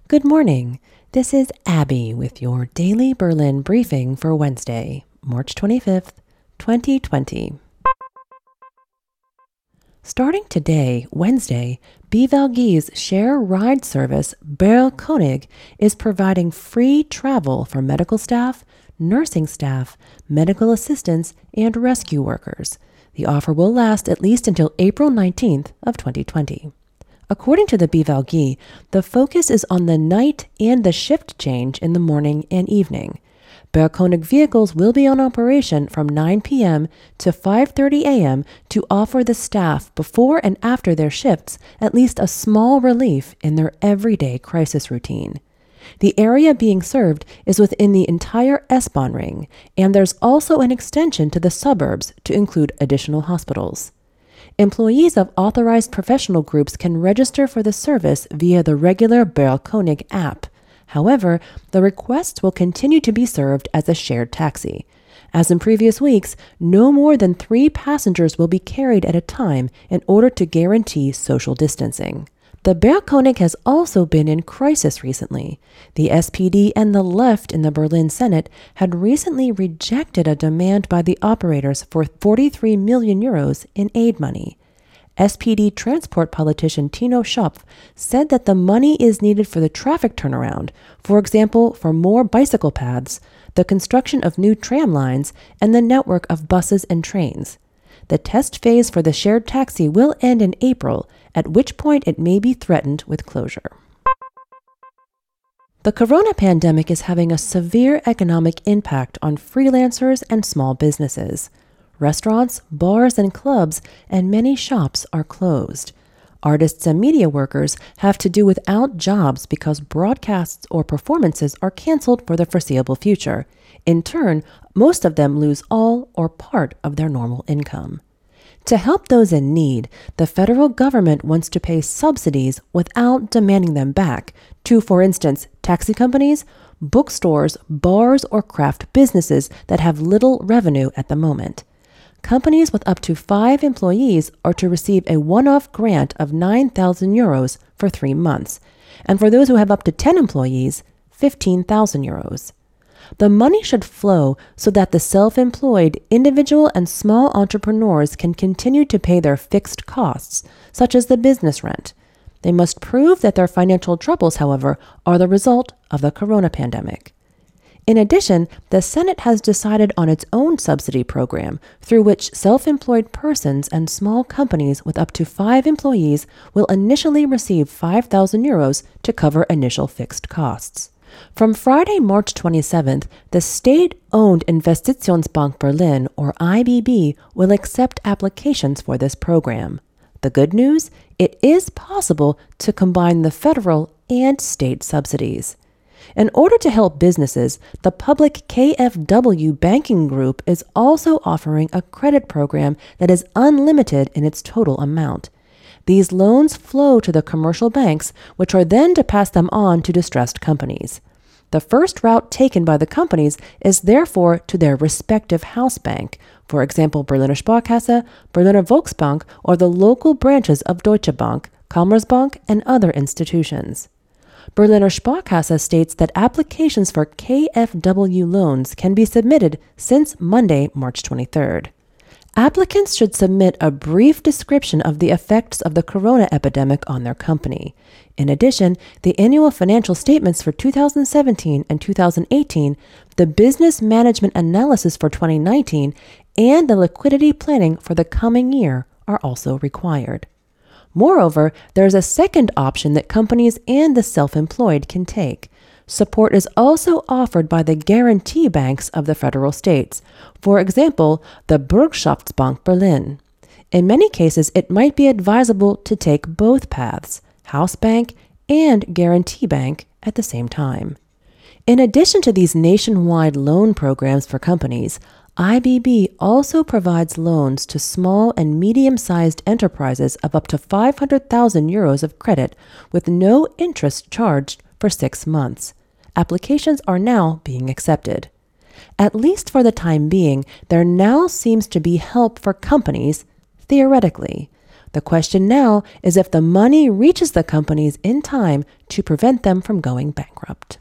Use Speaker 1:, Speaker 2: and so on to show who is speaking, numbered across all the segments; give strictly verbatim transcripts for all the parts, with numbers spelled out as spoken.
Speaker 1: Good morning. This is Abby with your daily Berlin briefing for Wednesday, March twenty-fifth, twenty twenty. Starting today, Wednesday, B V L G's share ride service Berlkönig is providing free travel for medical staff, nursing staff, medical assistants, and rescue workers. The offer will last at least until April nineteenth of twenty twenty. According to the B V L G, the focus is on the night and the shift change in the morning and evening. Berlkönig vehicles will be on operation from nine p.m. to five thirty a.m. to offer the staff before and after their shifts at least a small relief in their everyday crisis routine. The area being served is within the entire S-Bahn ring, and there's also an extension to the suburbs to include additional hospitals. Employees of authorized professional groups can register for the service via the regular Berlkönig app. However, the requests will continue to be served as a shared taxi. As in previous weeks, no more than three passengers will be carried at a time in order to guarantee social distancing. The Berlkönig has also been in crisis recently. The S P D and the left in the Berlin Senate had recently rejected a demand by the operators for forty-three million euros in aid money. S P D transport politician Tino Schopf said that the money is needed for the traffic turnaround, for example, for more bicycle paths, the construction of new tram lines, and the network of buses and trains. The test phase for the shared taxi will end in April, at which point it may be threatened with closure. The corona pandemic is having a severe economic impact on freelancers and small businesses. Restaurants, bars, and clubs, and many shops are closed. Artists and media workers have to do without jobs because broadcasts or performances are canceled for the foreseeable future. In turn, most of them lose all or part of their normal income. To help those in need, the federal government wants to pay subsidies without demanding them back to, for instance, taxi companies, bookstores, bars, or craft businesses that have little revenue at the moment. Companies with up to five employees are to receive a one-off grant of nine thousand euros for three months, and for those who have up to ten employees, fifteen thousand euros. The money should flow so that the self-employed, individual, and small entrepreneurs can continue to pay their fixed costs, such as the business rent. They must prove that their financial troubles, however, are the result of the corona pandemic. In addition, the Senate has decided on its own subsidy program, through which self-employed persons and small companies with up to five employees will initially receive five thousand euros to cover initial fixed costs. From Friday, March twenty-seventh, the state-owned Investitionsbank Berlin, or I B B, will accept applications for this program. The good news? It is possible to combine the federal and state subsidies. In order to help businesses, the public K F W banking group is also offering a credit program that is unlimited in its total amount. These loans flow to the commercial banks, which are then to pass them on to distressed companies. The first route taken by the companies is therefore to their respective house bank, for example, Berliner Sparkasse, Berliner Volksbank, or the local branches of Deutsche Bank, Commerzbank, and other institutions. Berliner Sparkasse states that applications for K F W loans can be submitted since Monday, March twenty-third. Applicants should submit a brief description of the effects of the corona epidemic on their company. In addition, the annual financial statements for two thousand seventeen and two thousand eighteen, the business management analysis for twenty nineteen, and the liquidity planning for the coming year are also required. Moreover, there is a second option that companies and the self-employed can take. Support is also offered by the guarantee banks of the federal states, for example, the Bürgschaftsbank Berlin. In many cases, it might be advisable to take both paths, house bank and guarantee bank, at the same time. In addition to these nationwide loan programs for companies, I B B also provides loans to small and medium-sized enterprises of up to five hundred thousand euros of credit with no interest charged for six months. Applications are now being accepted. At least for the time being, there now seems to be help for companies, theoretically. The question now is if the money reaches the companies in time to prevent them from going bankrupt.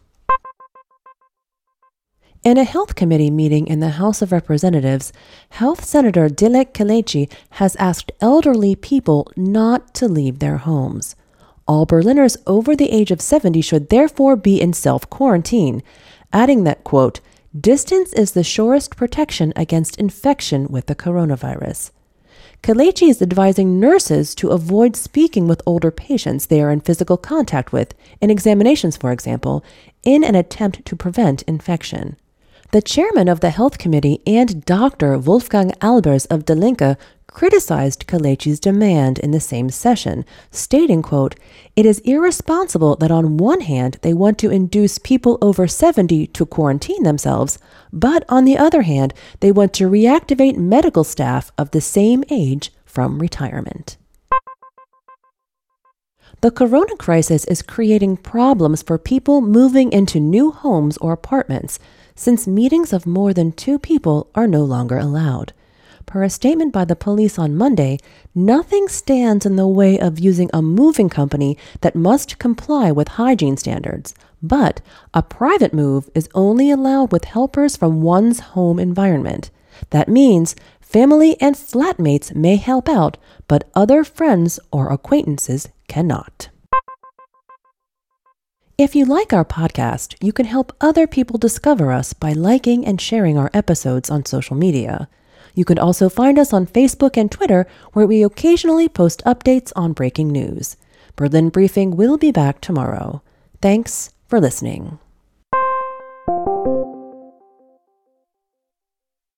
Speaker 1: In a health committee meeting in the House of Representatives, Health Senator Dilek Kelechi has asked elderly people not to leave their homes. All Berliners over the age of seventy should therefore be in self-quarantine, adding that, quote, distance is the surest protection against infection with the coronavirus. Kelechi is advising nurses to avoid speaking with older patients they are in physical contact with, in examinations, for example, in an attempt to prevent infection. The chairman of the health committee and Doctor Wolfgang Albers of Die Linke criticized Kelechi's demand in the same session, stating, quote, it is irresponsible that on one hand they want to induce people over seventy to quarantine themselves, but on the other hand they want to reactivate medical staff of the same age from retirement. The corona crisis is creating problems for people moving into new homes or apartments, since meetings of more than two people are no longer allowed. Per a statement by the police on Monday, nothing stands in the way of using a moving company that must comply with hygiene standards, but a private move is only allowed with helpers from one's home environment. That means family and flatmates may help out, but other friends or acquaintances cannot. If you like our podcast, you can help other people discover us by liking and sharing our episodes on social media. You can also find us on Facebook and Twitter, where we occasionally post updates on breaking news. Berlin Briefing will be back tomorrow. Thanks for listening.